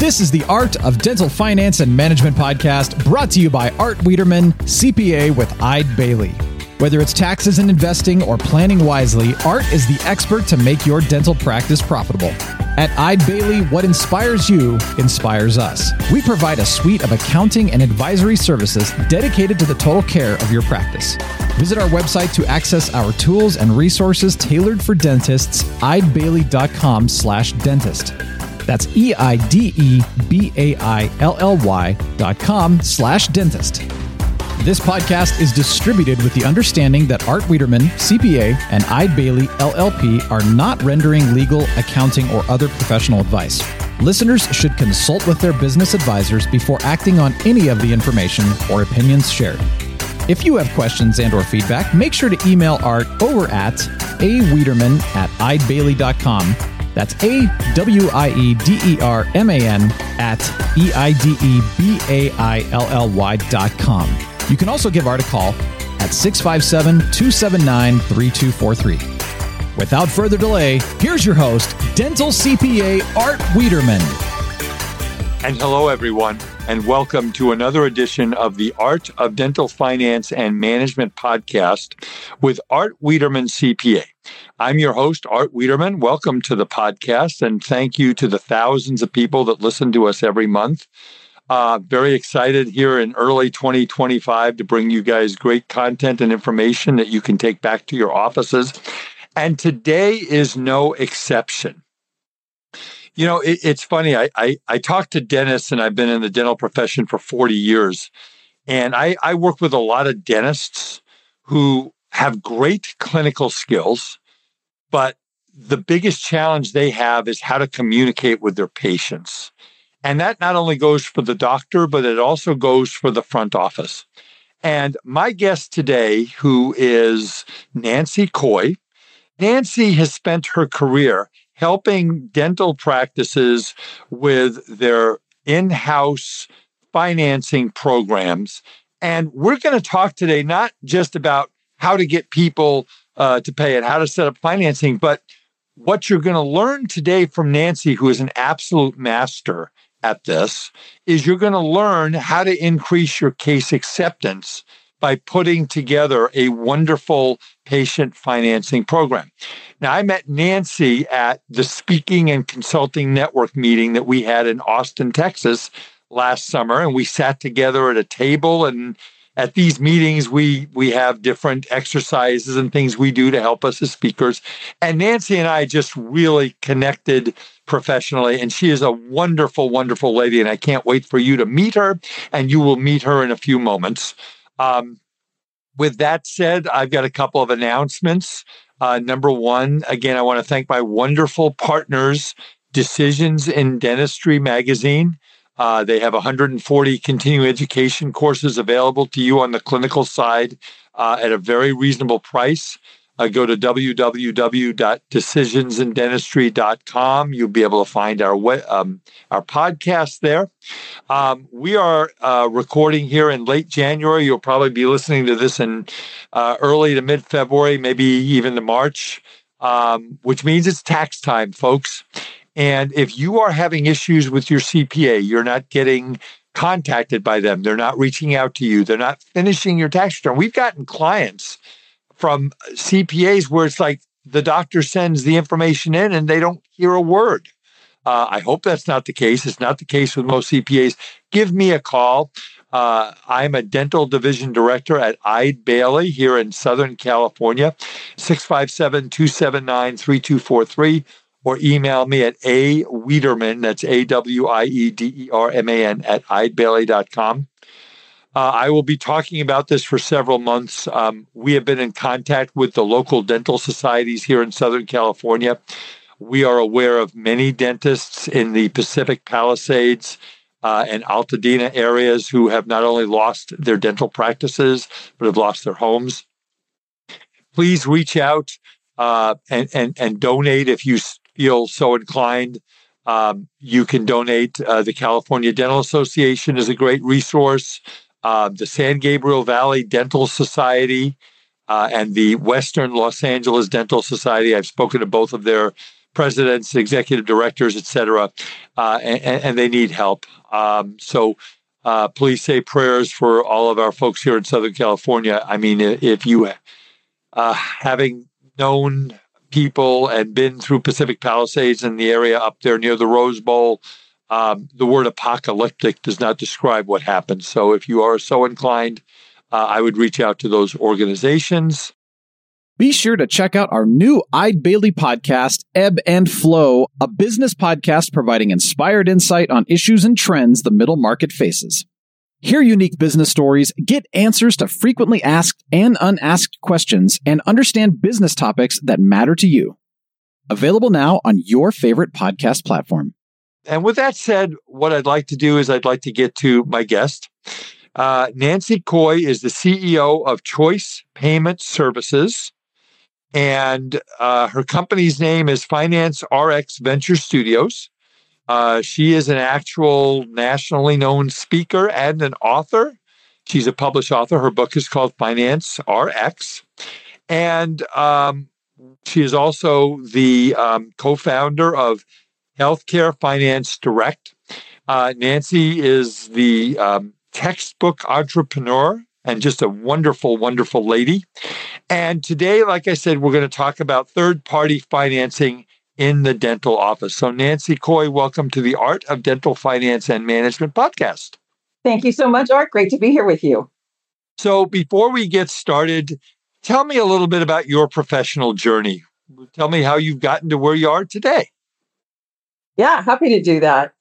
This is the Art of Dental Finance and Management podcast, brought to you by Art Wiederman, CPA with Eide Bailly. Whether it's taxes and investing or planning wisely, Art is the expert to make your dental practice profitable. At Eide Bailly, what inspires you inspires us. We provide a suite of accounting and advisory services dedicated to the total care of your practice. Visit our website to access our tools and resources tailored for dentists, eidebailly.com/dentist. That's EIDEBAILLY.com/dentist. This podcast is distributed with the understanding that Art Wiederman, CPA, and Eide Bailly, LLP are not rendering legal, accounting, or other professional advice. Listeners should consult with their business advisors before acting on any of the information or opinions shared. If you have questions and or feedback, make sure to email Art over at awiederman@eidebailly.com. That's AWIEDERMAN at EIDEBAILLY.com. You can also give Art a call at 657-279-3243. Without further delay, here's your host, Dental CPA Art Wiederman. And hello, everyone, and welcome to another edition of the Art of Dental Finance and Management podcast with Art Wiederman, CPA. I'm your host, Art Wiederman. Welcome to the podcast, and thank you to the thousands of people that listen to us every month. Very excited here in early 2025 to bring you guys great content and information that you can take back to your offices. And today is no exception. You know, it's funny. I talk to dentists, and I've been in the dental profession for 40 years. And I work with a lot of dentists who have great clinical skills, but the biggest challenge they have is how to communicate with their patients. And that not only goes for the doctor, but it also goes for the front office. And my guest today, who is Nancy Coy, Nancy has spent her career helping dental practices with their in-house financing programs. And we're going to talk today not just about how to get people to pay and how to set up financing, but what you're going to learn today from Nancy, who is an absolute master at this, is you're going to learn how to increase your case acceptance by putting together a wonderful patient financing program. Now, I met Nancy at the Speaking and Consulting Network meeting that we had in Austin, Texas last summer, and we sat together at a table. And at these meetings, we have different exercises and things we do to help us as speakers. And Nancy and I just really connected professionally, and she is a wonderful, wonderful lady, and I can't wait for you to meet her, and you will meet her in a few moments. With that said, I've got a couple of announcements. Number one, again, I want to thank my wonderful partners, Decisions in Dentistry magazine. They have 140 continuing education courses available to you on the clinical side at a very reasonable price. Go to www.decisionsindentistry.com. You'll be able to find our podcast there. We are recording here in late January. You'll probably be listening to this in early to mid-February, maybe even to March, which means it's tax time, folks. And if you are having issues with your CPA, you're not getting contacted by them, they're not reaching out to you, they're not finishing your tax return. We've gotten clients from CPAs where it's like the doctor sends the information in and they don't hear a word. I hope that's not the case. It's not the case with most CPAs. Give me a call. I'm a dental division director at Eide Bailly here in Southern California, 657-279-3243, or email me at awiederman, that's AWIEDERMAN, at eidebailly.com. I will be talking about this for several months. We have been in contact with the local dental societies here in Southern California. We are aware of many dentists in the Pacific Palisades and Altadena areas who have not only lost their dental practices, but have lost their homes. Please reach out and donate if you feel so inclined. You can donate. The California Dental Association is a great resource. The San Gabriel Valley Dental Society and the Western Los Angeles Dental Society. I've spoken to both of their presidents, executive directors, et cetera, and they need help. So please say prayers for all of our folks here in Southern California. I mean, if you, having known people and been through Pacific Palisades and the area up there near the Rose Bowl, the word apocalyptic does not describe what happened. So if you are so inclined, I would reach out to those organizations. Be sure to check out our new Eide Bailly podcast, Ebb and Flow, a business podcast providing inspired insight on issues and trends the middle market faces. Hear unique business stories, get answers to frequently asked and unasked questions, and understand business topics that matter to you. Available now on your favorite podcast platform. And with that said, what I'd like to do is I'd like to get to my guest. Nancy Coy is the CEO of Choice Payment Services, and her company's name is Finance RX Venture Studios. She is an actual nationally known speaker and an author. She's a published author. Her book is called Finance RX. And she is also the co-founder of Healthcare Finance Direct. Nancy is the textbook entrepreneur and just a wonderful, wonderful lady. And today, like I said, we're going to talk about third-party financing in the dental office. So Nancy Coy, welcome to the Art of Dental Finance and Management podcast. Thank you so much, Art. Great to be here with you. So before we get started, tell me a little bit about your professional journey. Tell me how you've gotten to where you are today. Yeah, happy to do that.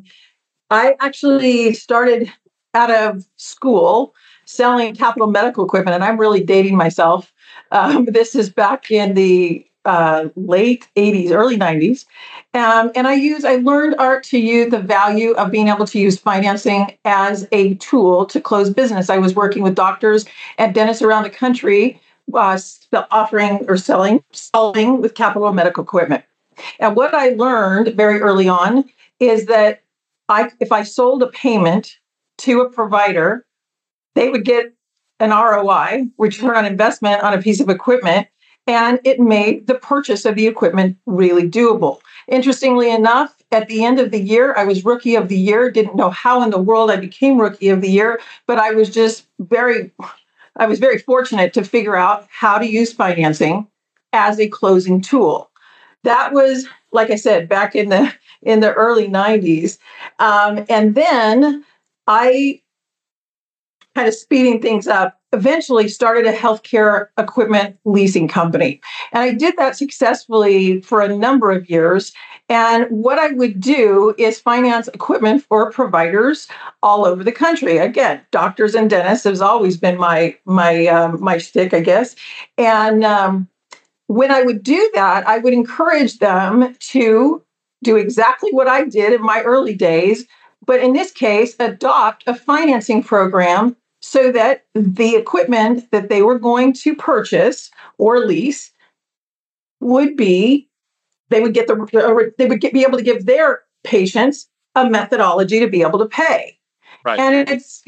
I actually started out of school selling capital medical equipment, and I'm really dating myself. This is back in the late 80s, early 90s. And I learned, Art, to use the value of being able to use financing as a tool to close business. I was working with doctors and dentists around the country, offering or selling with capital medical equipment. And what I learned very early on is that if I sold a payment to a provider, they would get an ROI, return on investment, on a piece of equipment, and it made the purchase of the equipment really doable. Interestingly enough, at the end of the year, I was Rookie of the Year. Didn't know how in the world I became Rookie of the Year, but I was very fortunate to figure out how to use financing as a closing tool. That was, like I said, back in the early 90s. And then I, kind of speeding things up, eventually started a healthcare equipment leasing company. And I did that successfully for a number of years. And what I would do is finance equipment for providers all over the country. Again, doctors and dentists has always been my shtick, I guess. And when I would do that, I would encourage them to do exactly what I did in my early days, but in this case, adopt a financing program so that the equipment that they were going to purchase or lease would be, they would be able to give their patients a methodology to be able to pay. Right. And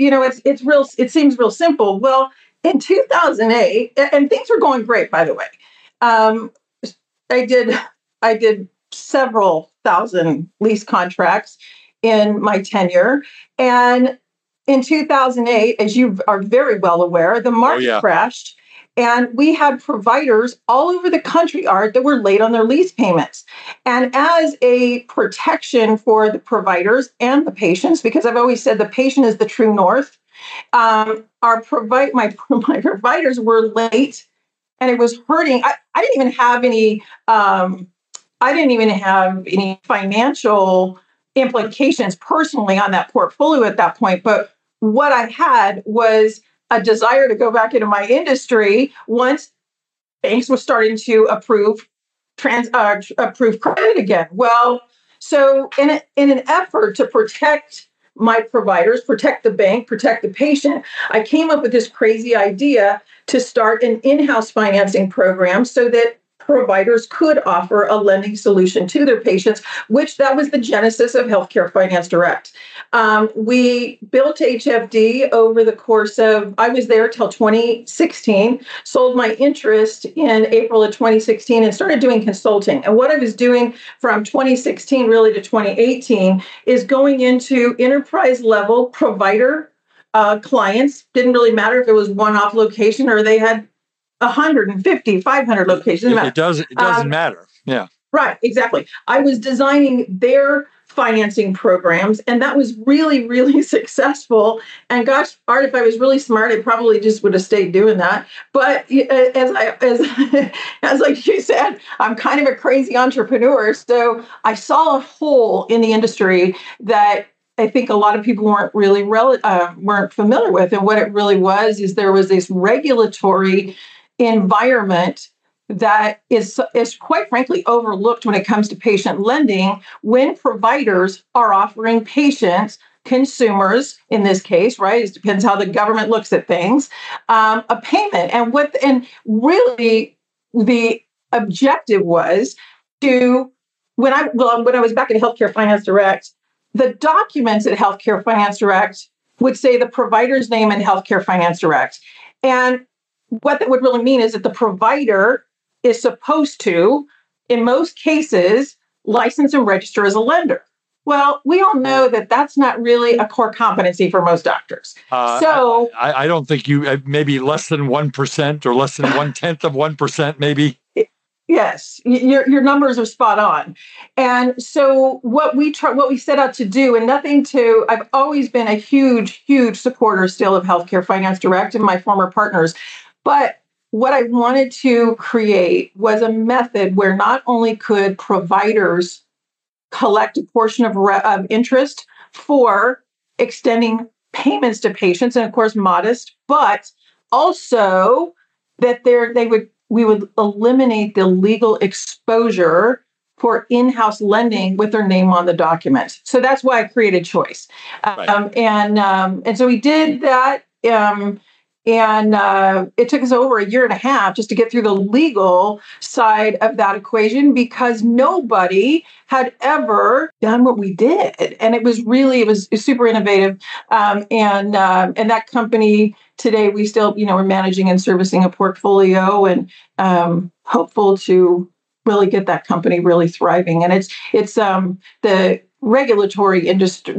it seems real simple. Well, in 2008, and things were going great, by the way. I did several thousand lease contracts in my tenure. And in 2008, as you are very well aware, the market crashed. And we had providers all over the country, Art, that were late on their lease payments. And as a protection for the providers and the patients, because I've always said the patient is the true north, my providers were late, and it was hurting. I didn't even have any financial implications personally on that portfolio at that point. But what I had was a desire to go back into my industry once banks were starting to approve credit again. Well, so in an effort to protect my providers, protect the bank, protect the patient, I came up with this crazy idea to start an in-house financing program so that providers could offer a lending solution to their patients, which that was the genesis of Healthcare Finance Direct. We built HFD over the course of, I was there till 2016, sold my interest in April of 2016 and started doing consulting. And what I was doing from 2016 really to 2018 is going into enterprise level provider clients. Didn't really matter if it was one-off location or they had 150, 500 locations. It doesn't matter. Yeah. Right, exactly. I was designing their financing programs, and that was really, really successful. And gosh, Art, if I was really smart, I probably just would have stayed doing that. But as like you said, I'm kind of a crazy entrepreneur. So I saw a hole in the industry that I think a lot of people weren't really weren't familiar with. And what it really was is there was this regulatory environment that is quite frankly overlooked when it comes to patient lending when providers are offering patients, consumers in this case, right? It depends how the government looks at things, a payment. And really the objective was to, when I was back at Healthcare Finance Direct, the documents at Healthcare Finance Direct would say the provider's name in Healthcare Finance Direct. And what that would really mean is that the provider is supposed to, in most cases, license and register as a lender. Well, we all know that that's not really a core competency for most doctors. So I don't think maybe less than 1% or less than 1/10 of 1%, maybe. Yes, your numbers are spot on. And so what we set out to do, and I've always been a huge, huge supporter still of Healthcare Finance Direct and my former partners. But what I wanted to create was a method where not only could providers collect a portion of interest for extending payments to patients, and of course modest, but also that we would eliminate the legal exposure for in-house lending with their name on the document. So that's why I created Choice. Right. And so we did that. And it took us over a year and a half just to get through the legal side of that equation because nobody had ever done what we did. And it was super innovative. And that company today, we still, we're managing and servicing a portfolio and hopeful to really get that company really thriving. And it's the regulatory industry,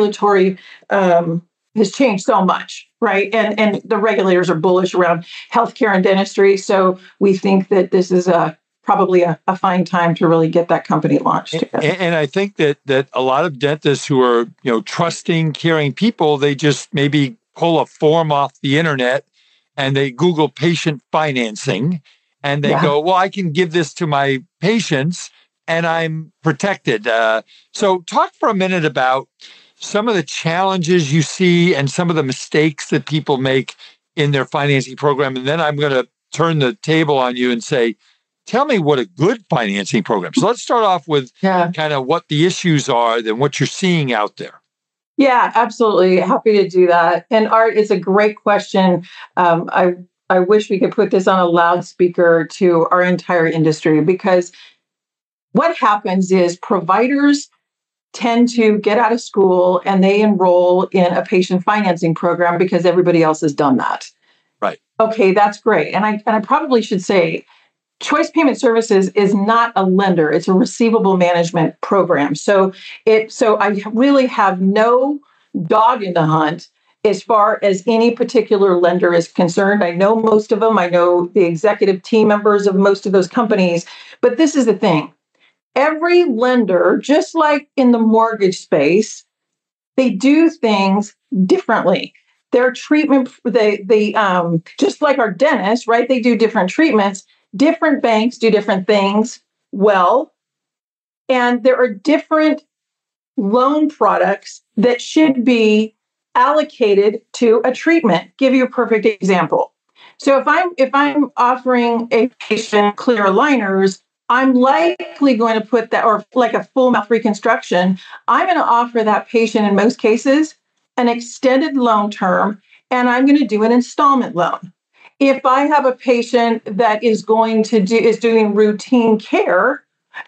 has changed so much, right? And the regulators are bullish around healthcare and dentistry. So we think that this is probably a fine time to really get that company launched. And I think that a lot of dentists who are, trusting, caring people, they just maybe pull a form off the internet and they Google patient financing and they go, well, I can give this to my patients and I'm protected. So talk for a minute about some of the challenges you see and some of the mistakes that people make in their financing program. And then I'm going to turn the table on you and say, tell me what a good financing program. So let's start off with kind of what the issues are and what you're seeing out there. Yeah, absolutely. Happy to do that. And Art, it's a great question. I wish we could put this on a loudspeaker to our entire industry because what happens is providers tend to get out of school and they enroll in a patient financing program because everybody else has done that. Right. Okay, that's great. And I probably should say Choice Payment Services is not a lender. It's a receivable management program. So I really have no dog in the hunt as far as any particular lender is concerned. I know most of them. I know the executive team members of most of those companies. But this is the thing. Every lender, just like in the mortgage space, they do things differently. Their treatment, they just like our dentists, right? They do different treatments. Different banks do different things well. And there are different loan products that should be allocated to a treatment. Give you a perfect example. So if I'm offering a patient clear aligners, I'm likely going to put that, or like a full mouth reconstruction, I'm going to offer that patient in most cases an extended loan term, and I'm going to do an installment loan. If I have a patient that is doing routine care,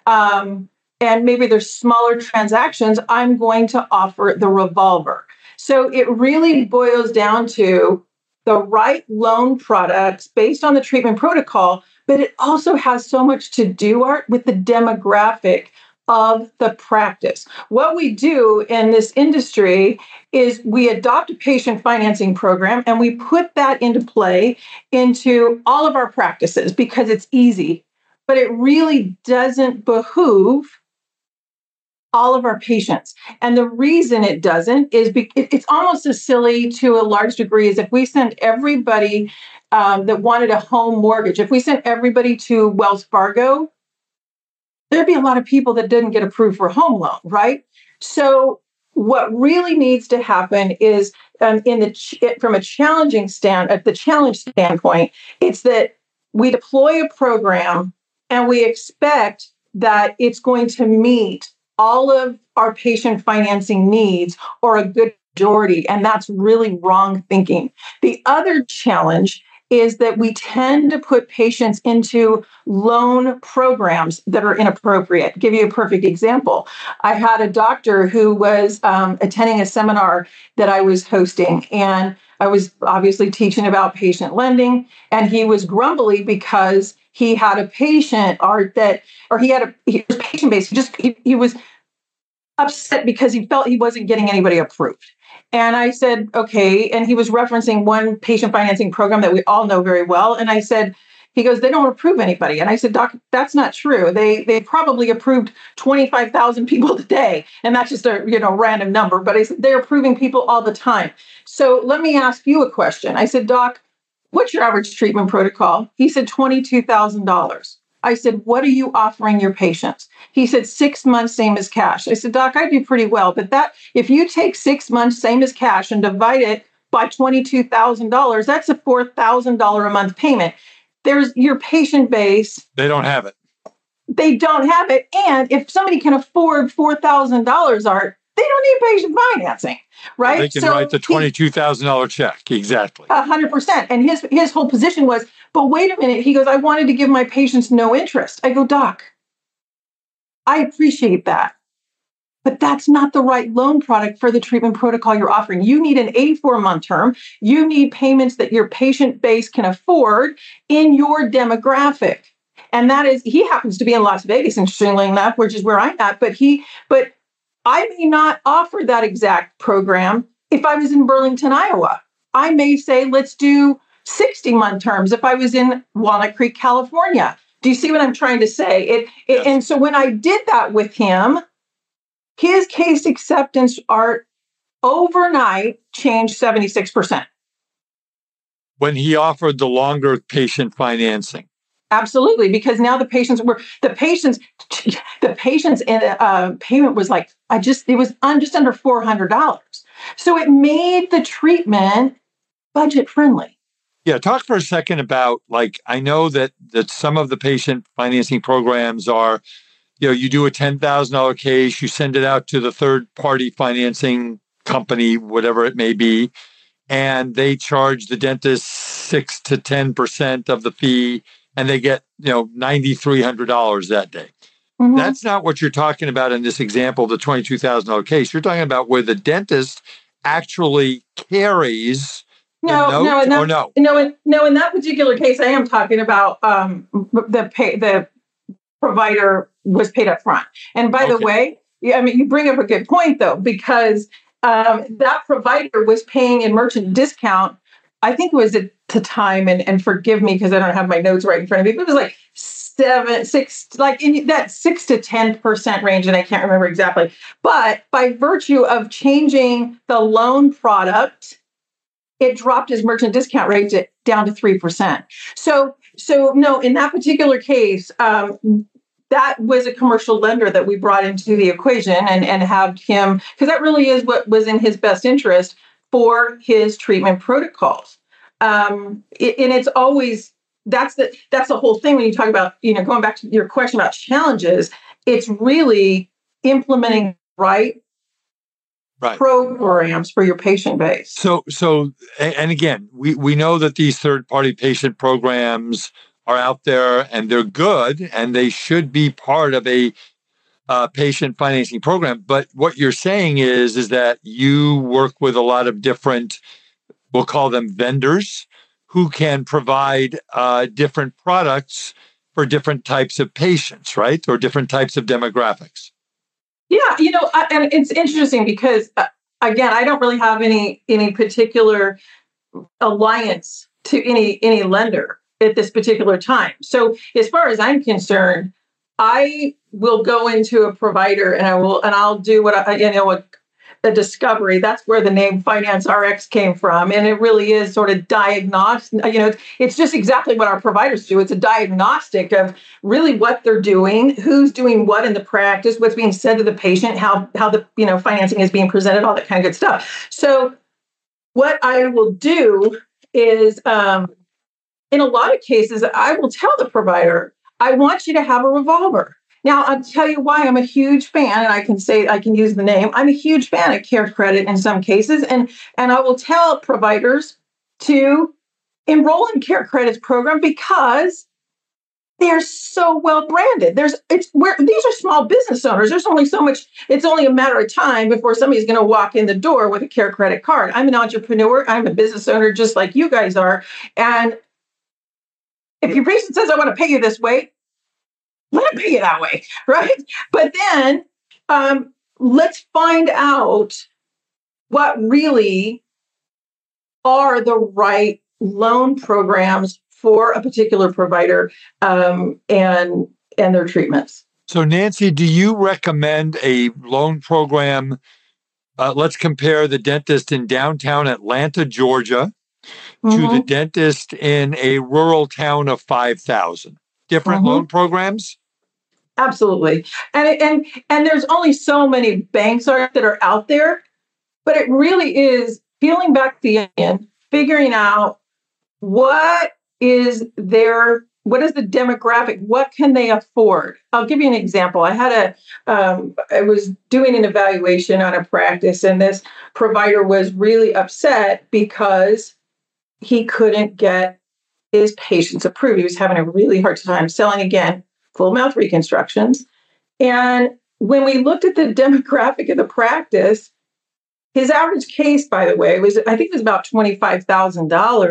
and maybe there's smaller transactions, I'm going to offer the revolver. So it really boils down to the right loan products based on the treatment protocol, but it also has so much to do, Art, with the demographic of the practice. What we do in this industry is we adopt a patient financing program and we put that into play into all of our practices because it's easy, but it really doesn't behoove all of our patients. And the reason it doesn't is it's almost as silly to a large degree as if we sent everybody that wanted a home mortgage, if we sent everybody to Wells Fargo, there'd be a lot of people that didn't get approved for a home loan, right? So what really needs to happen is from a the challenge standpoint, it's that we deploy a program and we expect that it's going to meet all of our patient financing needs or a good majority, and that's really wrong thinking. The other challenge is that we tend to put patients into loan programs that are inappropriate. Give you a perfect example. I had a doctor who was attending a seminar that I was hosting, and I was obviously teaching about patient lending, and he was grumbly because he had a patient he was patient based. He was upset because he felt he wasn't getting anybody approved. And I said, okay. And he was referencing one patient financing program that we all know very well. And I said, he goes, they don't approve anybody. And I said, Doc, that's not true. They probably approved 25,000 people today. And that's just a random number. But I said, they're approving people all the time. So let me ask you a question. I said, Doc, what's your average treatment protocol? He said, $22,000. I said, what are you offering your patients? He said, 6 months, same as cash. I said, Doc, I do pretty well. But if you take 6 months, same as cash, and divide it by $22,000, that's a $4,000 a month payment. There's your patient base. They don't have it. They don't have it. And if somebody can afford $4,000, Art, they don't need patient financing, right? They can write the $22,000 check. Exactly. 100%. And his whole position was, but wait a minute. He goes, I wanted to give my patients no interest. I go, Doc, I appreciate that. But that's not the right loan product for the treatment protocol you're offering. You need an 84-month term. You need payments that your patient base can afford in your demographic. And he happens to be in Las Vegas, interestingly enough, which is where I'm at. But I may not offer that exact program if I was in Burlington, Iowa. I may say, let's do 60-month terms if I was in Walnut Creek, California. Do you see what I'm trying to say? Yes. And so when I did that with him, his case acceptance, Art, overnight changed 76%. When he offered the longer patient financing. Absolutely, because now the patients in payment was like it was just under $400. So it made the treatment budget friendly. Yeah, talk for a second about, I know that some of the patient financing programs are, you do a $10,000 case, you send it out to the third party financing company, whatever it may be, and they charge the dentist 6 to 10% of the fee, and they get, $9,300 that day. Mm-hmm. That's not what you're talking about in this example, the $22,000 case. You're talking about where the dentist actually carries in that particular case, I am talking about the provider was paid up front. And by the way, you bring up a good point though, because that provider was paying in merchant discount. I think it was at the time, and forgive me because I don't have my notes right in front of me, but it was like 6 in that 6 to 10% range, and I can't remember exactly. But by virtue of changing the loan product, it dropped his merchant discount rate down to 3%. So no, in that particular case, that was a commercial lender that we brought into the equation and had him, because that really is what was in his best interest for his treatment protocols. And it's always, that's the whole thing when you talk about, going back to your question about challenges, it's really implementing right Right. programs for your patient base. And again, we know that these third-party patient programs are out there and they're good and they should be part of a patient financing program. But what you're saying is that you work with a lot of different, we'll call them vendors, who can provide different products for different types of patients, right? Or different types of demographics. Yeah, and it's interesting because, again, I don't really have any particular alliance to any lender at this particular time. So as far as I'm concerned, I will go into a provider and I'll do what a discovery. That's where the name Finance RX came from. And it really is sort of diagnostic. It's just exactly what our providers do. It's a diagnostic of really what they're doing, who's doing what in the practice, what's being said to the patient, how the financing is being presented, all that kind of good stuff. So what I will do is, in a lot of cases, I will tell the provider, I want you to have a revolver. Now, I'll tell you why I'm a huge fan, and I can use the name. I'm a huge fan of CareCredit in some cases, and I will tell providers to enroll in CareCredit's program because they're so well branded. These are small business owners. There's only so much. It's only a matter of time before somebody's going to walk in the door with a CareCredit card. I'm an entrepreneur. I'm a business owner, just like you guys are, and if your patient says, I want to pay you this way, let him pay you that way, right? But then let's find out what really are the right loan programs for a particular provider and their treatments. So, Nancy, do you recommend a loan program? Let's compare the dentist in downtown Atlanta, Georgia, to the dentist in a rural town of 5,000. Different loan programs? Absolutely. And there's only so many banks that are out there, but it really is peeling back the onion, figuring out what is the demographic, what can they afford? I'll give you an example. I was doing an evaluation on a practice, and this provider was really upset because he couldn't get his patients approved. He was having a really hard time selling, again, full mouth reconstructions. And when we looked at the demographic of the practice, his average case, by the way, was about $25,000,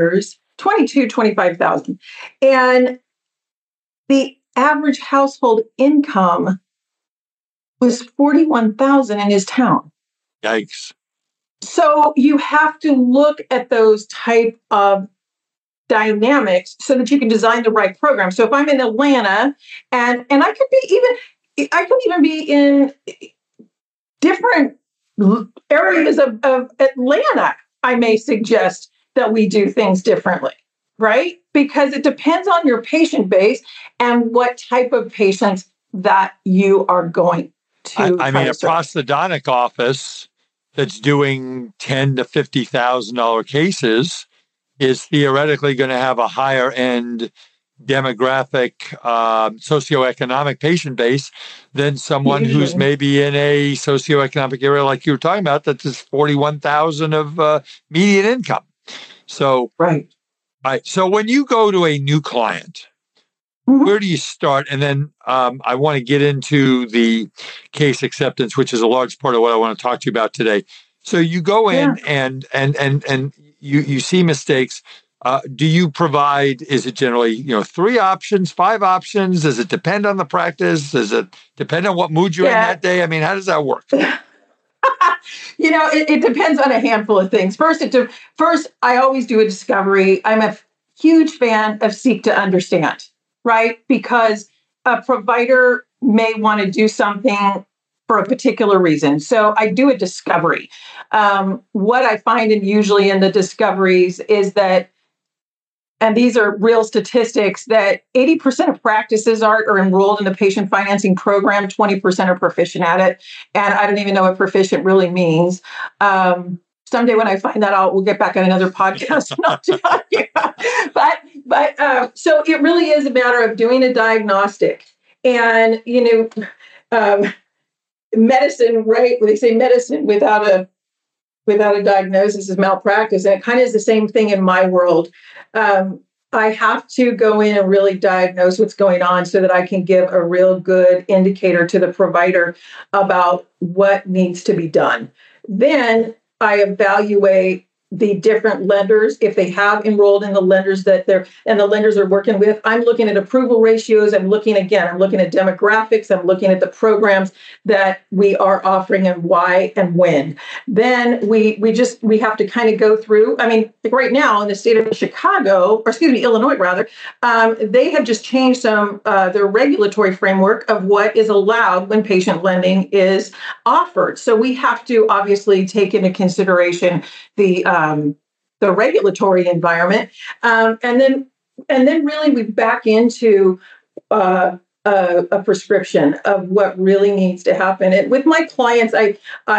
$25,000. And the average household income was $41,000 in his town. Yikes. So you have to look at those type of dynamics so that you can design the right program. So if I'm in Atlanta and I could even be in different areas of Atlanta, I may suggest that we do things differently, right? Because it depends on your patient base and what type of patients that you are going to. I mean, a prosthodontic office that's doing $10,000 to $50,000 cases is theoretically going to have a higher end demographic, socioeconomic patient base than someone who's maybe in a socioeconomic area like you were talking about, that's just 41,000 of median income. So, right. So when you go to a new client, where do you start? And then I want to get into the case acceptance, which is a large part of what I want to talk to you about today. So you go in and you see mistakes. Do you provide, is it generally, 3 options, 5 options? Does it depend on the practice? Does it depend on what mood you're in that day? I mean, how does that work? It depends on a handful of things. First, I always do a discovery. I'm a huge fan of seek to understand, right? Because a provider may want to do something for a particular reason. So I do a discovery. What I find usually in the discoveries is that, and these are real statistics, that 80% of practices are enrolled in the patient financing program, 20% are proficient at it. And I don't even know what proficient really means. Someday when I find that we'll get back on another podcast and I'll tell you. But so it really is a matter of doing a diagnostic. And, medicine, right? When they say medicine without without a diagnosis is malpractice. And it kind of is the same thing in my world. I have to go in and really diagnose what's going on so that I can give a real good indicator to the provider about what needs to be done. Then I evaluate the different lenders, if they have enrolled in the lenders that the lenders are working with. I'm looking at approval ratios. I'm looking at demographics. I'm looking at the programs that we are offering and why and when. Then we have to kind of go through. I mean, like right now in the state of Illinois rather, they have just changed their regulatory framework of what is allowed when patient lending is offered. So we have to obviously take into consideration the regulatory environment, and then really we back into a prescription of what really needs to happen. And with my clients, I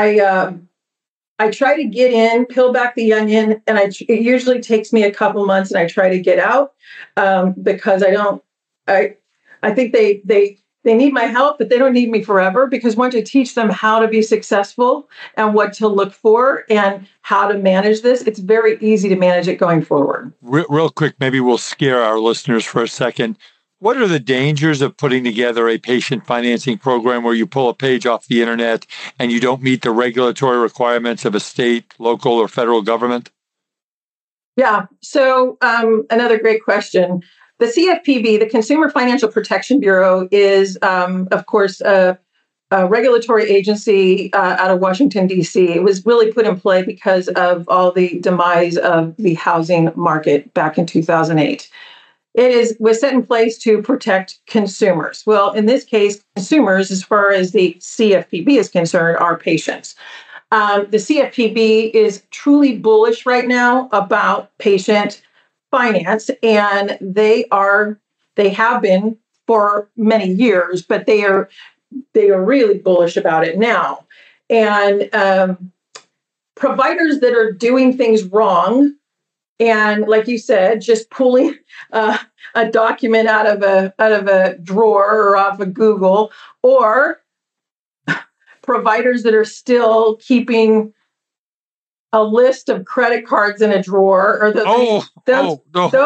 try to get in, peel back the onion, and it usually takes me a couple months, and I try to get out because I think they need my help, but they don't need me forever, because once I teach them how to be successful and what to look for and how to manage this, it's very easy to manage it going forward. Real quick, maybe we'll scare our listeners for a second. What are the dangers of putting together a patient financing program where you pull a page off the internet and you don't meet the regulatory requirements of a state, local, or federal government? Yeah. So another great question. The CFPB, the Consumer Financial Protection Bureau, is, of course, a regulatory agency out of Washington, D.C. It was really put in play because of all the demise of the housing market back in 2008. Was set in place to protect consumers. Well, in this case, consumers, as far as the CFPB is concerned, are patients. The CFPB is truly bullish right now about patient finance, and they have been for many years, but they are really bullish about it now. And providers that are doing things wrong, and like you said, just pulling a document out of a drawer or off of Google, or providers that are still keeping a list of credit cards in a drawer, or those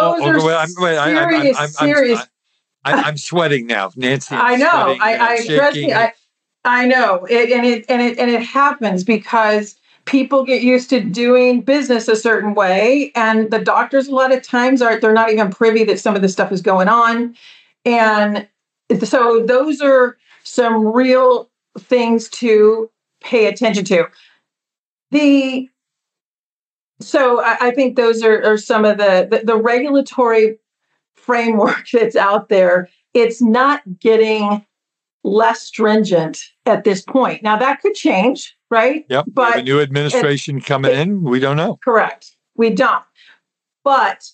are serious. I'm sweating now, Nancy. I know. Trust me. I know it, and it happens because people get used to doing business a certain way, and the doctors a lot of times they're not even privy that some of this stuff is going on, and so those are some real things to pay attention to. So I think those are some of the regulatory framework that's out there. It's not getting less stringent at this point. Now that could change, right? Yep. But a new administration coming in, we don't know. Correct. We don't. But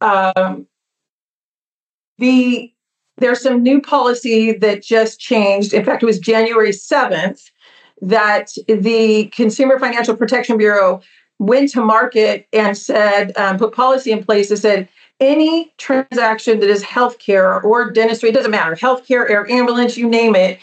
there's some new policy that just changed. In fact, it was January 7th that the Consumer Financial Protection Bureau went to market and said, put policy in place that said, any transaction that is healthcare or dentistry, it doesn't matter, healthcare, air ambulance, you name it,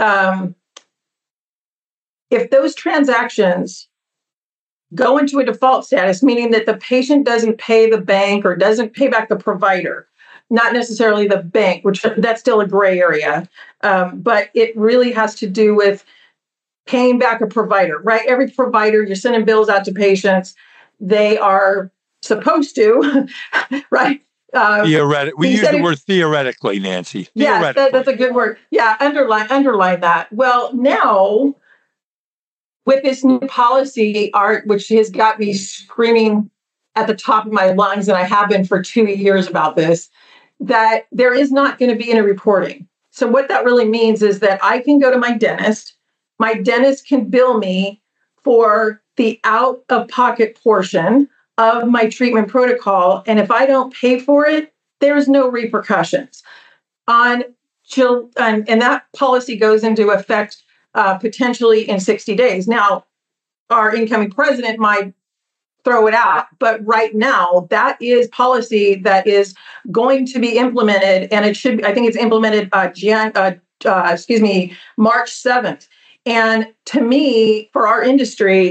if those transactions go into a default status, meaning that the patient doesn't pay the bank or doesn't pay back the provider, not necessarily the bank, which that's still a gray area, but it really has to do with paying back a provider, right? Every provider, you're sending bills out to patients. They are supposed to, right? We use the word theoretically, Nancy. Yeah, that's a good word. Yeah, underline that. Well, now with this new policy, Art, which has got me screaming at the top of my lungs, and I have been for 2 years about this, that there is not going to be any reporting. So what that really means is that I can go to my dentist. My dentist can bill me for the out-of-pocket portion of my treatment protocol. And if I don't pay for it, there's no repercussions. And that policy goes into effect potentially in 60 days. Now, our incoming president might throw it out, but right now, that is policy that is going to be implemented, and it should. I think it's implemented March 7th. And to me, for our industry,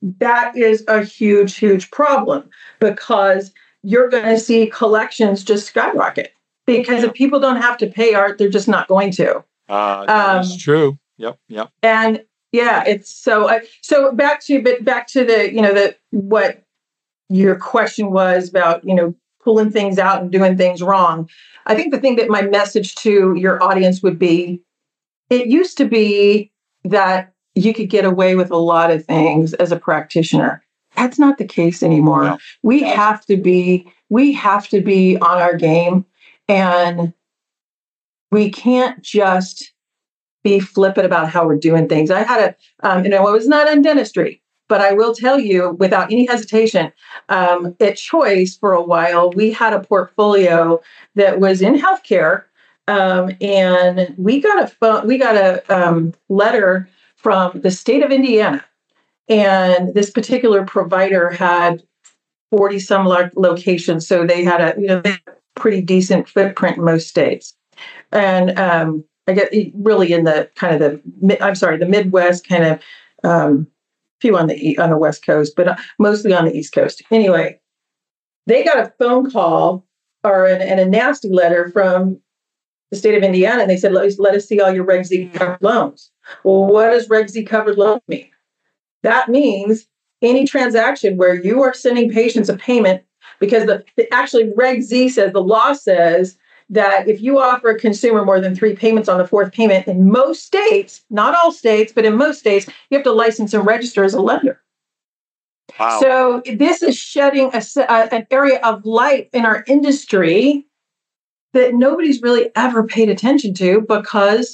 that is a huge, huge problem because you're going to see collections just skyrocket. Because if people don't have to pay Art, they're just not going to. That's true. Yep. And yeah, it's so back to the what your question was about, pulling things out and doing things wrong. I think the thing that my message to your audience would be, it used to be that you could get away with a lot of things as a practitioner. That's not the case anymore. No. We have to be on our game, and we can't just be flippant about how we're doing things. I had it was not in dentistry, but I will tell you without any hesitation, at Choice for a while, we had a portfolio that was in healthcare, and we got a letter from the state of Indiana, and this particular provider had 40 some locations, so they had a pretty decent footprint in most states, and I get really in the kind of the Midwest, kind of few on the West Coast, but mostly on the East Coast. Anyway, they got a phone call and a nasty letter from the state of Indiana, and they said, let us see all your Reg Z covered loans. Well, what does Reg Z covered loan mean? That means any transaction where you are sending patients a payment, because actually Reg Z says, the law says that if you offer a consumer more than 3 payments on the 4th payment, in most states, not all states, but in most states, you have to license and register as a lender. Wow. So this is shedding an area of light in our industry that nobody's really ever paid attention to because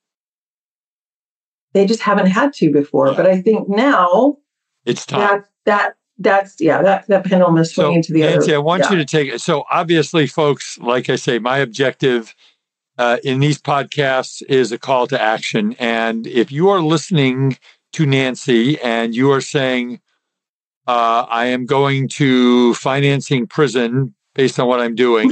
they just haven't had to before. Yeah. But I think now it's time. That pendulum is swinging to the other. Nancy, I want you to take it. So obviously, folks, like I say, my objective in these podcasts is a call to action. And if you are listening to Nancy and you are saying, I am going to financing prison based on what I'm doing,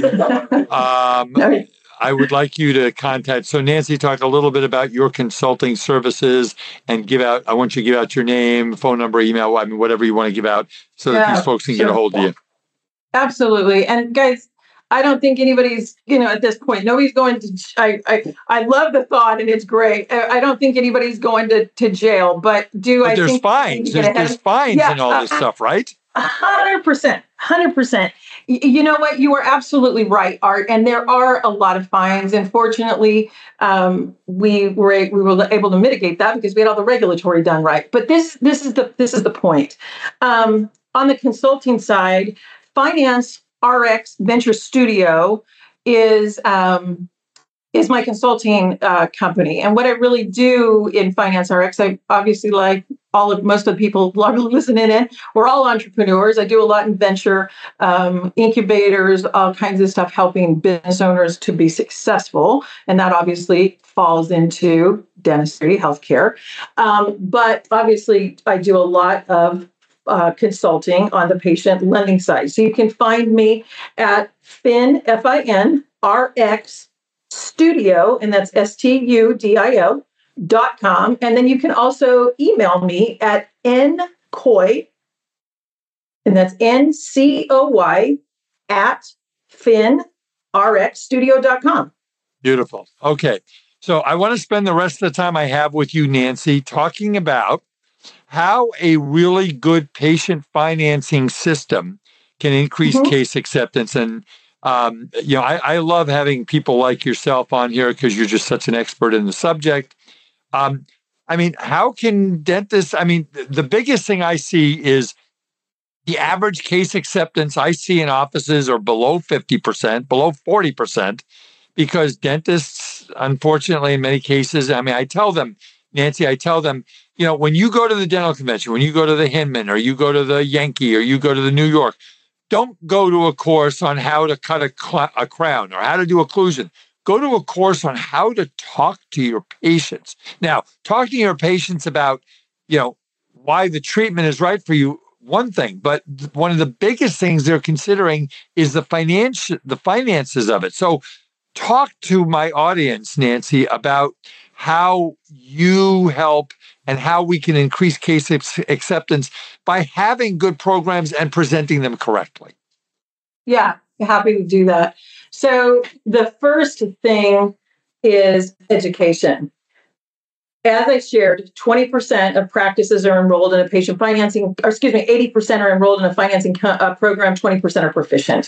I would like you to contact. So Nancy, talk a little bit about your consulting services and I want you to give out your name, phone number, email, whatever you want to give out so that these folks can get a hold of you. Absolutely. And guys, I don't think anybody's, at this point, nobody's going to, I love the thought and it's great. I don't think anybody's going to jail, but I there's think fines. There's fines and all this stuff, right? 100%. You know what? You are absolutely right, Art. And there are a lot of fines. And fortunately, we were able to mitigate that because we had all the regulatory done right. But this is the point. On the consulting side, Finance RX Venture Studio is my consulting company. And what I really do in Finance RX, I obviously, like most of the people listening in, we're all entrepreneurs. I do a lot in venture, incubators, all kinds of stuff, helping business owners to be successful. And that obviously falls into dentistry, healthcare. But obviously, I do a lot of consulting on the patient lending side. So you can find me at FinRx Studio, and that's STUDIO.com. And then you can also email me at ncoy, and that's NCOY at FinRxStudio.com. Beautiful. Okay. So I want to spend the rest of the time I have with you, Nancy, talking about how a really good patient financing system can increase case acceptance. And I love having people like yourself on here because you're just such an expert in the subject. How can dentists, the biggest thing I see is the average case acceptance I see in offices are below 50%, below 40%, because dentists, unfortunately, in many cases, I tell them, Nancy, when you go to the dental convention, when you go to the Hinman or you go to the Yankee or you go to the New York, don't go to a course on how to cut a crown or how to do occlusion. Go to a course on how to talk to your patients. Now, talking to your patients about, why the treatment is right for you, one thing, but one of the biggest things they're considering is the finances of it. So talk to my audience, Nancy, about how you help and how we can increase case acceptance by having good programs and presenting them correctly. Yeah, happy to do that. So the first thing is education. As I shared, 20% of practices are enrolled in a patient financing, or 80% are enrolled in a financing program, 20% are proficient.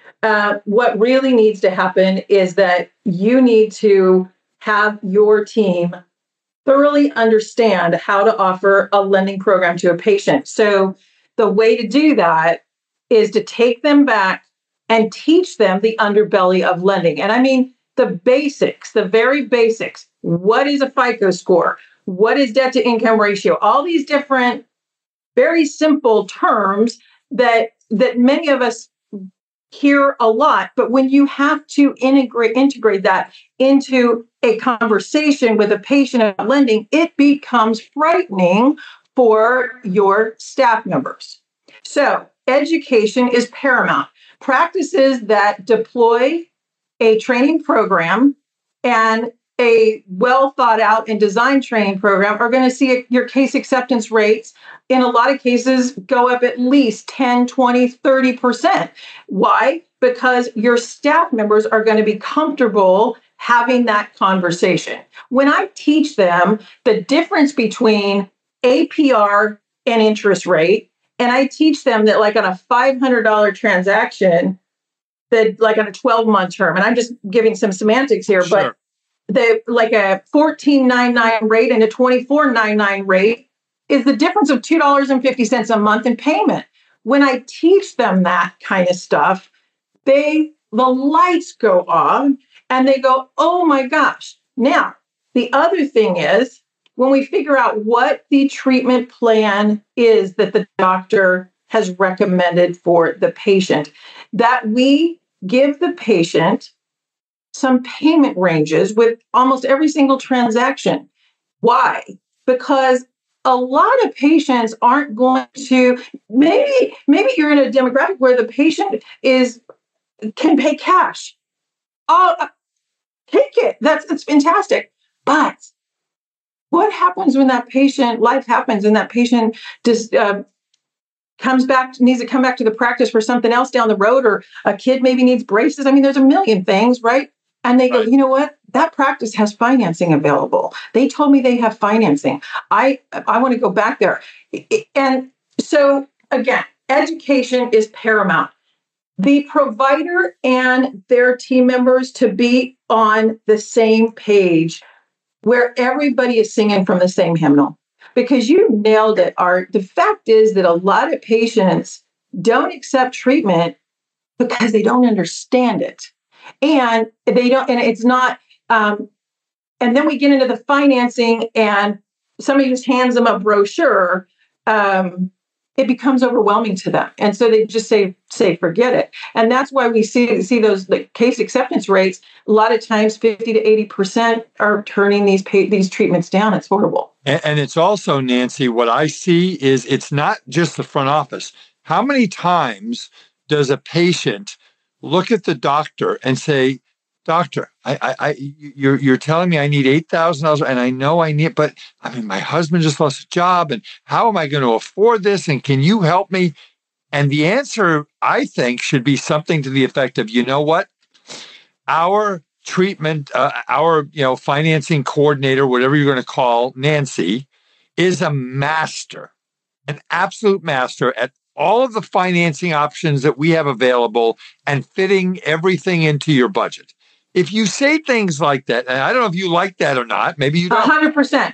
What really needs to happen is that you need to have your team thoroughly understand how to offer a lending program to a patient. So the way to do that is to take them back and teach them the underbelly of lending. And I mean the basics, the very basics. What is a FICO score? What is debt to income ratio? All these different, very simple terms that many of us hear a lot. But when you have to integrate that into a conversation with a patient about lending, it becomes frightening for your staff members. So education is paramount. Practices that deploy a training program and a well thought out and designed training program are going to see your case acceptance rates in a lot of cases go up at least 10, 20, 30%. Why? Because your staff members are going to be comfortable having that conversation. When I teach them the difference between APR and interest rate, and I teach them that like on a $500 transaction, that like on a 12-month term, and I'm just giving some semantics here, Sure. but like a $14.99 rate and a $24.99 rate is the difference of $2.50 a month in payment. When I teach them that kind of stuff, the lights go on and they go, oh my gosh. Now, the other thing is when we figure out what the treatment plan is that the doctor has recommended for the patient, that we give the patient some payment ranges with almost every single transaction. Why? Because a lot of patients aren't going to, maybe you're in a demographic where the patient can pay cash. Oh, take it. That's fantastic. But what happens when life happens and that patient just needs to come back to the practice for something else down the road, or a kid maybe needs braces? I mean, there's a million things, right? And they go, you know what? That practice has financing available. They told me they have financing. I want to go back there. And so again, education is paramount. The provider and their team members to be on the same page where everybody is singing from the same hymnal. Because you nailed it, Art. The fact is that a lot of patients don't accept treatment because they don't understand it. And it's not, and then we get into the financing and somebody just hands them a brochure, it becomes overwhelming to them. And so they just say, forget it. And that's why we see those case acceptance rates. A lot of times 50 to 80% are turning these treatments down. It's horrible. And it's also, Nancy, what I see is it's not just the front office. How many times does a patient look at the doctor and say, doctor, you're telling me I need $8,000 and I know I need, but I mean, my husband just lost a job and how am I going to afford this? And can you help me? And the answer, I think, should be something to the effect of, you know what? Our treatment, our financing coordinator, whatever you're going to call Nancy, is a master, an absolute master at all of the financing options that we have available and fitting everything into your budget. If you say things like that, and I don't know if you like that or not, maybe you don't. 100%.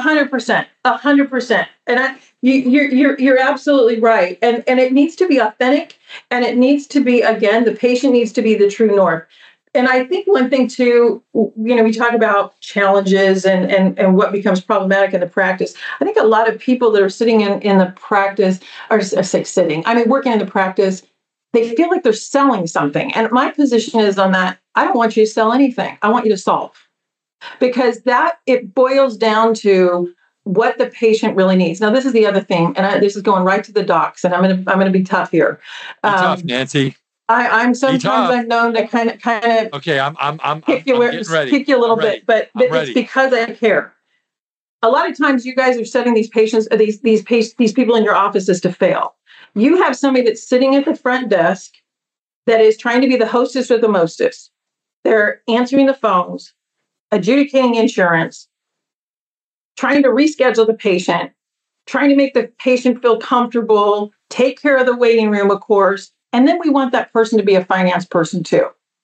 And you're absolutely right. And it needs to be authentic, and it needs to be, again, the patient needs to be the true north. And I think one thing too, we talk about challenges and what becomes problematic in the practice. I think a lot of people that are sitting in the practice working in the practice, they feel like they're selling something. And my position is on that, I don't want you to sell anything. I want you to solve. Because it boils down to what the patient really needs. Now, this is the other thing, and this is going right to the docs, and I'm going to be tough here. Be tough, Nancy. I'm sometimes I'm known to kind of okay. I'm kick you getting ready. Kick you a little bit, but it's because I care. a lot of times you guys are setting these patients, these people in your offices to fail. You have somebody that's sitting at the front desk that is trying to be the hostess or the mostess. They're answering the phones, adjudicating insurance, trying to reschedule the patient, trying to make the patient feel comfortable, take care of the waiting room, of course. And then we want that person to be a finance person too.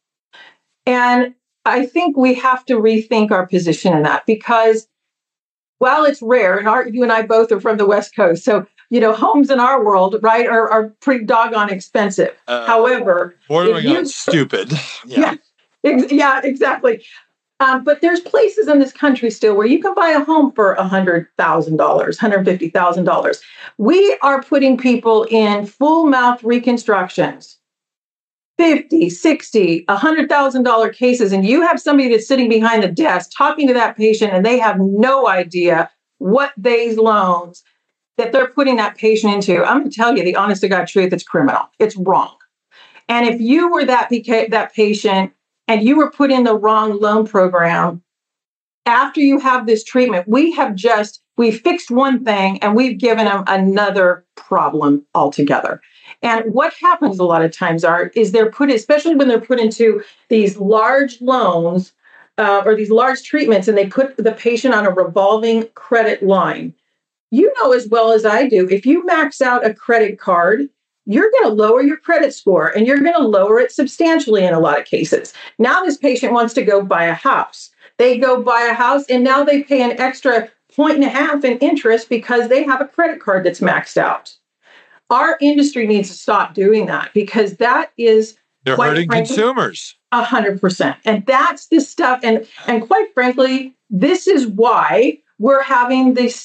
And I think we have to rethink our position in that, because while it's rare, and you and I both are from the West Coast, so homes in our world, right, are pretty doggone expensive. However, bordering on stupid. Yeah, exactly. But there's places in this country still where you can buy a home for $100,000, $150,000. We are putting people in full mouth reconstructions, $50,000, $60,000, $100,000 cases, and you have somebody that's sitting behind the desk talking to that patient, and they have no idea what these loans that they're putting that patient into. I'm going to tell you the honest to God truth, it's criminal. It's wrong. And if you were that patient and you were put in the wrong loan program, after you have this treatment, we fixed one thing and we've given them another problem altogether. And what happens a lot of times is they're put, especially when they're put into these large loans or these large treatments, and they put the patient on a revolving credit line. You know as well as I do, if you max out a credit card, you're going to lower your credit score, and you're going to lower it substantially in a lot of cases. Now this patient wants to go buy a house. They go buy a house, and now they pay an extra 1.5 in interest because they have a credit card that's maxed out. Our industry needs to stop doing that, because that is they're hurting consumers 100%. And that's the stuff. And quite frankly, this is why we're having the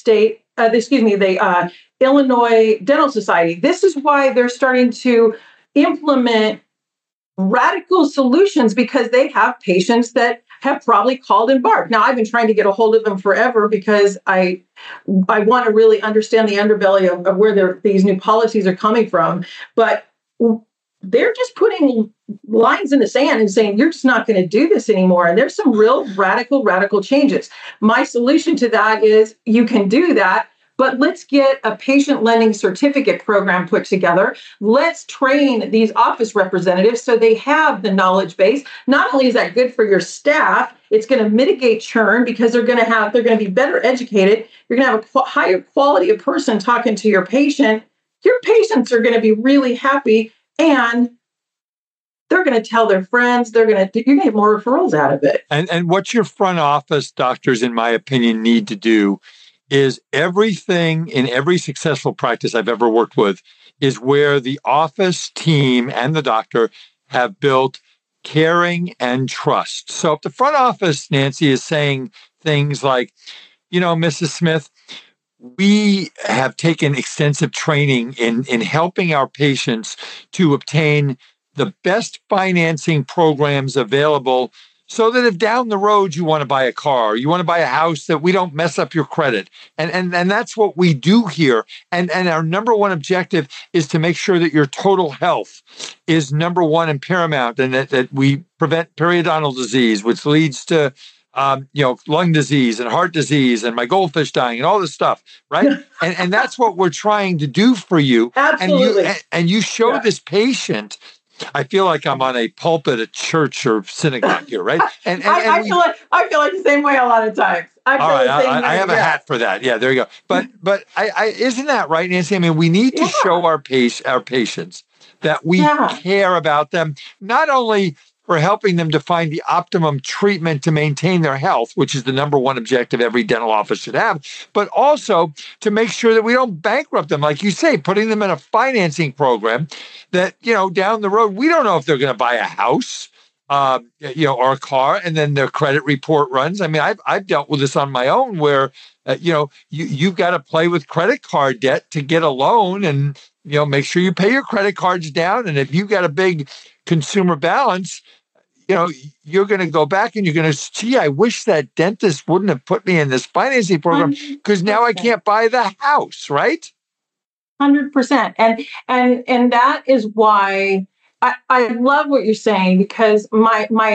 Illinois Dental Society. This is why they're starting to implement radical solutions, because they have patients that have probably called and barked. Now, I've been trying to get a hold of them forever because I want to really understand the underbelly of where these new policies are coming from. But they're just putting lines in the sand and saying, you're just not going to do this anymore. And there's some real radical changes. My solution to that is you can do that, but let's get a patient lending certificate program put together. Let's train these office representatives so they have the knowledge base. Not only is that good for your staff, it's going to mitigate churn because they're going to be better educated. You're going to have a higher quality of person talking to your patient. Your patients are going to be really happy, and they're going to tell their friends. You're going to get more referrals out of it. And what your front office doctors, in my opinion, need to do is everything in every successful practice I've ever worked with is where the office team and the doctor have built caring and trust. So if the front office, Nancy, is saying things like, Mrs. Smith, we have taken extensive training in helping our patients to obtain the best financing programs available, so that if down the road you want to buy a car, you want to buy a house, that we don't mess up your credit. And that's what we do here. And our number one objective is to make sure that your total health is number one and paramount, and that we prevent periodontal disease, which leads to lung disease and heart disease and my goldfish dying and all this stuff, right? and that's what we're trying to do for you. Absolutely. And you show this patient. I feel like I'm on a pulpit at church or synagogue here, right? And I feel like the same way a lot of times. I have a hat for that. Yeah, there you go. But I isn't that right, Nancy? I mean, we need to show our patients that we care about them, not only for helping them to find the optimum treatment to maintain their health, which is the number one objective every dental office should have, but also to make sure that we don't bankrupt them. Like you say, putting them in a financing program that, down the road, we don't know if they're going to buy a house, or a car, and then their credit report runs. I mean, I've dealt with this on my own where, you've got to play with credit card debt to get a loan, and, make sure you pay your credit cards down. And if you've got a big consumer balance, you're going to go back and you're going to, gee, I wish that dentist wouldn't have put me in this financing program, because now I can't buy the house, right? 100%. And that is why I love what you're saying, because my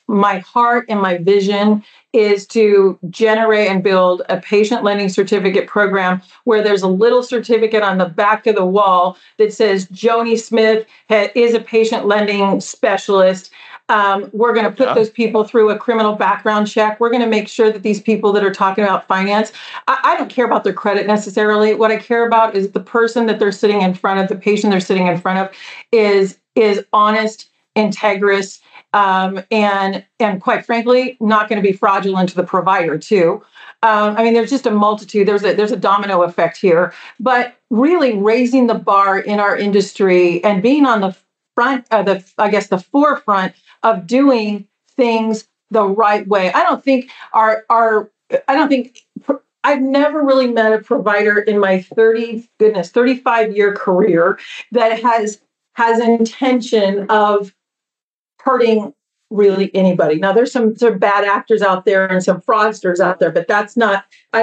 my heart and my vision is to generate and build a patient lending certificate program where there's a little certificate on the back of the wall that says Joni Smith is a patient lending specialist. We're going to put those people through a criminal background check. We're going to make sure that these people that are talking about finance, I don't care about their credit necessarily. What I care about is the person that they're sitting in front of, the patient they're sitting in front of is honest, integrous, and quite frankly, not going to be fraudulent to the provider too. I mean, there's just a multitude. There's a domino effect here. But really raising the bar in our industry and being on the front, the forefront of doing things the right way. I don't think I've never really met a provider in my 35-year career that has intention of hurting really anybody. Now there's some bad actors out there and some fraudsters out there, but that's not,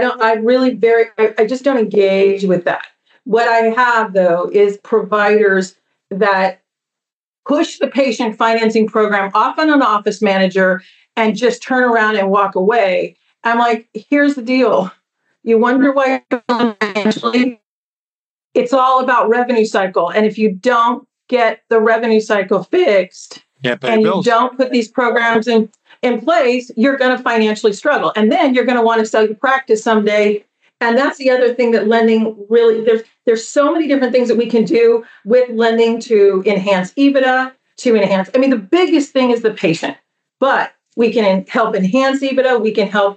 I just don't engage with that. What I have though is providers that push the patient financing program off on an office manager and just turn around and walk away. I'm like, here's the deal. You wonder why financially? It's all about revenue cycle. And if you don't get the revenue cycle fixed and you don't put these programs in place, you're going to financially struggle. And then you're going to want to sell your practice someday. And that's the other thing that lending really, there's so many different things that we can do with lending to enhance EBITDA, the biggest thing is the patient, but we can help enhance EBITDA. We can help,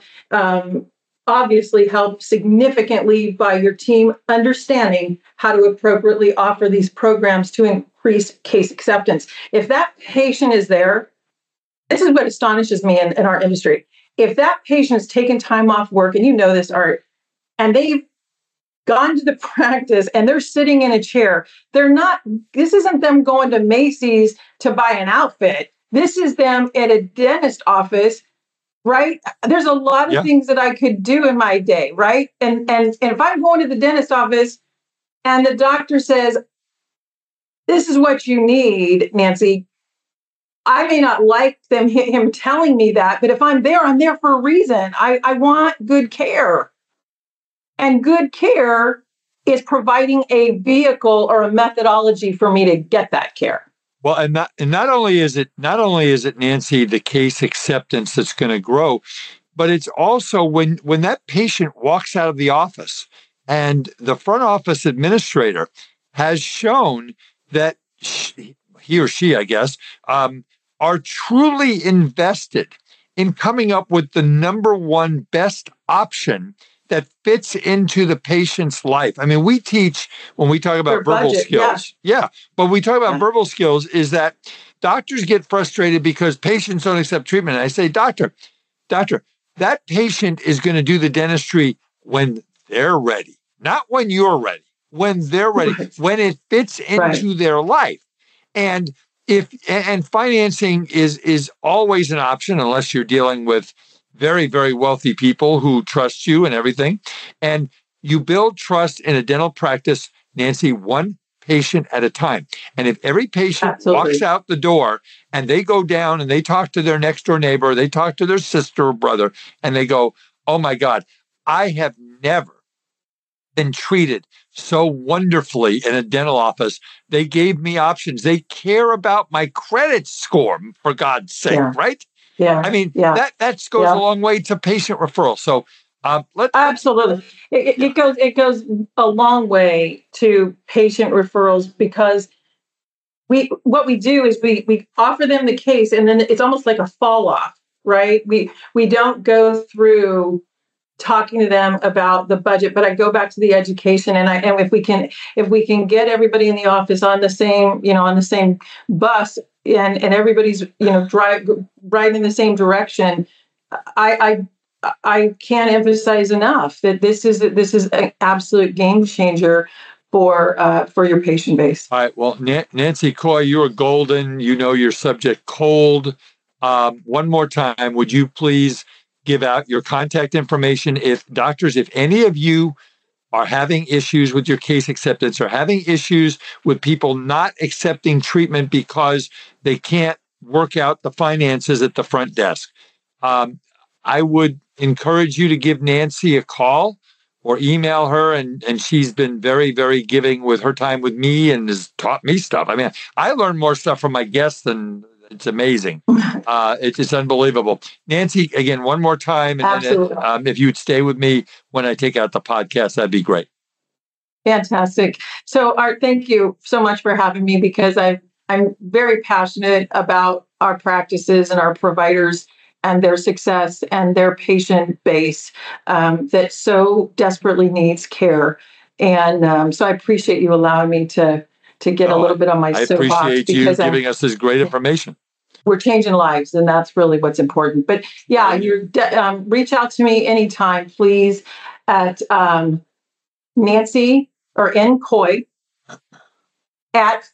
obviously help significantly by your team understanding how to appropriately offer these programs to increase case acceptance. If that patient is there, this is what astonishes me in our industry. If that patient has taken time off work, and you know this, Art, and they've gone to the practice and they're sitting in a chair, this isn't them going to Macy's to buy an outfit. This is them at a dentist office, right? There's a lot of things that I could do in my day, right? And if I'm going to the dentist office and the doctor says, this is what you need, Nancy, I may not like him telling me that, but if I'm there for a reason. I want good care. And good care is providing a vehicle or a methodology for me to get that care. Well, and not only is it Nancy, the case acceptance that's going to grow, but it's also when that patient walks out of the office and the front office administrator has shown that he or she, I guess, are truly invested in coming up with the number one best option that fits into the patient's life. I mean, we teach when we talk about verbal skills. Yeah. But we talk about verbal skills is that doctors get frustrated because patients don't accept treatment. And I say, doctor, that patient is going to do the dentistry when they're ready, not when you're ready, when they're ready, when it fits into their life. And financing is always an option unless you're dealing with very, very wealthy people who trust you and everything. And you build trust in a dental practice, Nancy, one patient at a time. And if every patient walks out the door and they go down and they talk to their next door neighbor, they talk to their sister or brother, and they go, oh my God, I have never been treated so wonderfully in a dental office. They gave me options. They care about my credit score, for God's sake, right? Yeah. I mean, that goes a long way to patient referral. So absolutely. It goes a long way to patient referrals because what we do is we offer them the case and then it's almost like a fall off, right? We don't go through talking to them about the budget, but I go back to the education and if we can get everybody in the office on the same bus and everybody's riding in the same direction, I can't emphasize enough that this is an absolute game changer for your patient base. All right. Well, Nancy Coy, you are golden. You know your subject cold. One more time, would you please give out your contact information? If any of you are having issues with your case acceptance or having issues with people not accepting treatment because they can't work out the finances at the front desk. I would encourage you to give Nancy a call or email her. And she's been very, very giving with her time with me and has taught me stuff. I mean, I learn more stuff from my guests than it's amazing. It's unbelievable. Nancy, again, one more time. And then, if you'd stay with me when I take out the podcast, that'd be great. Fantastic. So, Art, thank you so much for having me, because I'm very passionate about our practices and our providers and their success and their patient base that so desperately needs care. And so I appreciate you allowing me to get a little bit on my soapbox. I appreciate you giving us this great information. We're changing lives, and that's really what's important. But yeah, reach out to me anytime, please, at Nancy or N. Coy at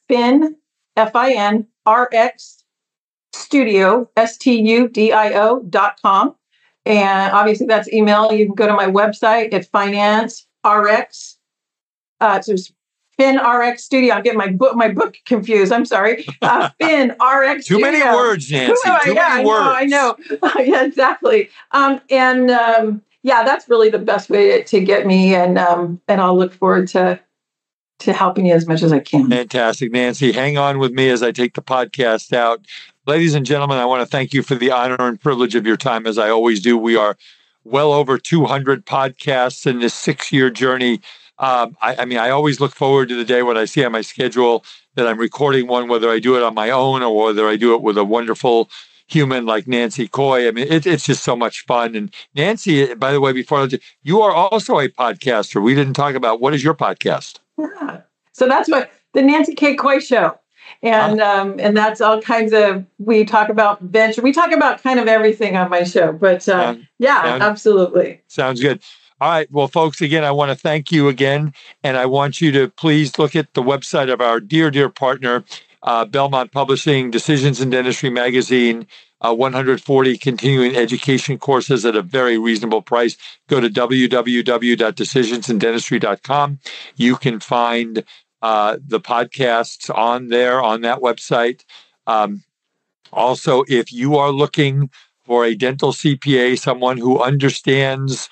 FinRx Studio, STUDIO.com. And obviously that's email. You can go to my website at Finance RX. So FinRx Studio. I'm getting my book confused. I'm sorry. FinRx Too many words, Nancy. Too many words. I know. Yeah, exactly. That's really the best way to get me. And I'll look forward to helping you as much as I can. Fantastic, Nancy. Hang on with me as I take the podcast out. Ladies and gentlemen, I want to thank you for the honor and privilege of your time, as I always do. We are well over 200 podcasts in this 6-year journey. I always look forward to the day when I see on my schedule that I'm recording one, whether I do it on my own or whether I do it with a wonderful human like Nancy Coy. I mean, it's just so much fun. And Nancy, by the way, before you are also a podcaster. We didn't talk about, what is your podcast? Yeah. So that's the Nancy K. Coy Show. And that's all kinds of, we talk about venture. We talk about kind of everything on my show. But absolutely. Sounds good. All right. Well, folks, again, I want to thank you again. And I want you to please look at the website of our dear, dear partner, Belmont Publishing, Decisions in Dentistry Magazine, 140 continuing education courses at a very reasonable price. Go to www.decisionsindentistry.com. You can find the podcasts on that website. Also, if you are looking for a dental CPA, someone who understands,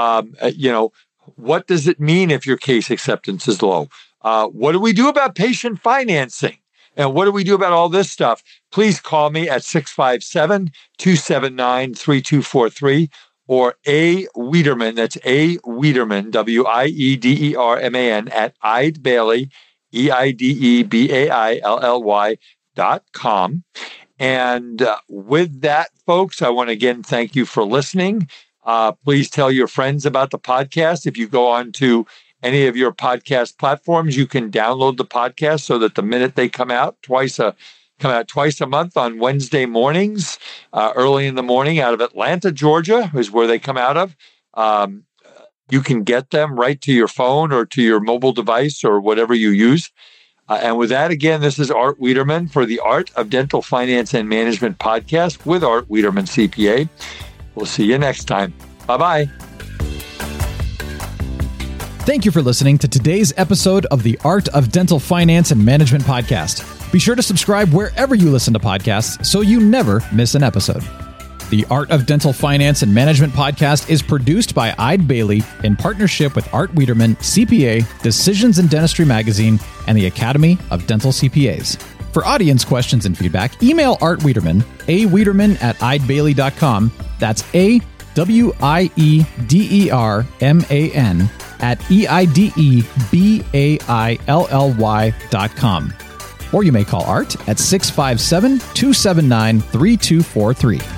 what does it mean if your case acceptance is low? What do we do about patient financing? And what do we do about all this stuff? Please call me at 657-279-3243 or A. Wiederman, that's A. Wiederman, WIEDERMAN at Eide Bailly, EIDEBAILLY.com. And with that, folks, I want to again thank you for listening. Please tell your friends about the podcast. If you go on to any of your podcast platforms, you can download the podcast so that the minute they come out twice a month on Wednesday mornings, early in the morning out of Atlanta, Georgia, is where they come out of. You can get them right to your phone or to your mobile device or whatever you use. And with that, again, this is Art Wiederman for the Art of Dental Finance and Management podcast with Art Wiederman, CPA. We'll see you next time. Bye-bye. Thank you for listening to today's episode of the Art of Dental Finance and Management podcast. Be sure to subscribe wherever you listen to podcasts so you never miss an episode. The Art of Dental Finance and Management podcast is produced by Eide Bailly in partnership with Art Wiederman, CPA, Decisions in Dentistry Magazine, and the Academy of Dental CPAs. For audience questions and feedback, email Art Wiederman, awiederman at eidebailly.com. That's AWIEDERMAN at EIDEBAILLY.com. Or you may call Art at 657-279-3243.